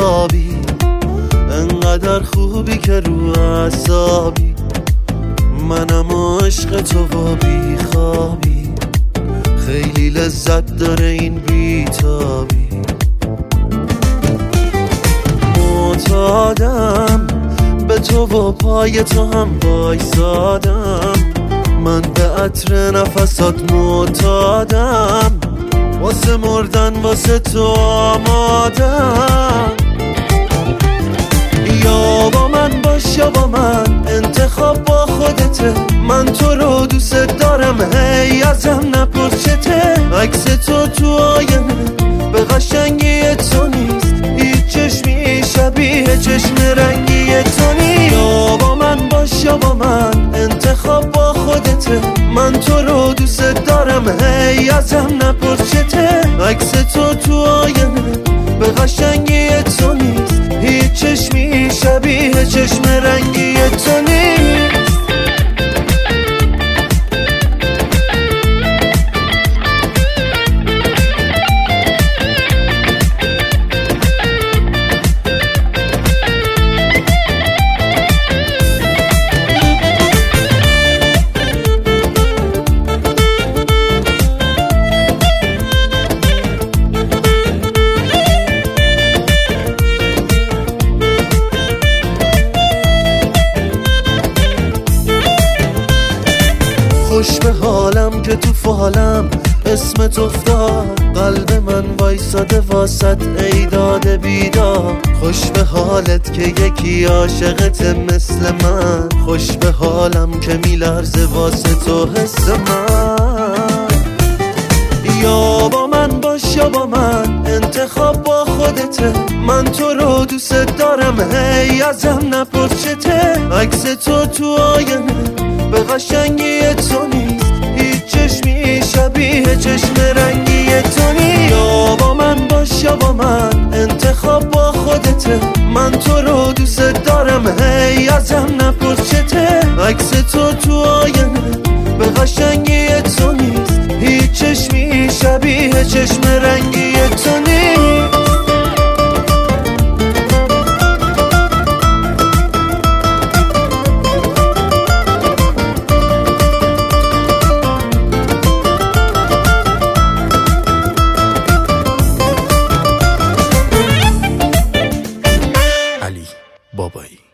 بیتابی، انقدر خوبی که رو اعصابی، منم عشق تو و بیخوابی، خیلی لذت داره این بیتابی. معتادم به تو و پای تو هم وایسادم، من به عطر نفسات معتادم، واسه مردن واسه تو آمادم. یا با من باش یا با من، انتخاب با خودته، من تو رو دوست دارم هی ازم نپرسته. عکس تو آینه به قشنگی تو نیست، هیچ چشمی شبیه چشم رنگی تو نیست. یا با من باش یا با من، انتخاب با خودته، من تو رو دوست دارم هی ازم نپرسته. عکس تو آینه به قشنگی تو نیست، هیچ چشمی شبیه چشم رنگی تو نیست. خوش به حالم که تو فالم اسمت افتاد، قلب من وایساده واسط ای داده بیدار. خوش به حالت که یکی عاشقت مثل من، خوش به حالم که میلرزه واسه تو حس من. یا با من باش یا با من، انتخاب با خودته، من تو رو دوست دارم هی ازم نپرسته. عکس تو آینه به قشنگی تو نیست، هیچ چشمی شبیه چشم رنگی تو نیست. یا با من باش یا با من، انتخاب با خودته، من تو رو دوست دارم هی ازم نپرسته. عکس تو آینه به قشنگی تو نیست، هیچ چشمی شبیه چشم رنگی تو نیست. علی بابایی.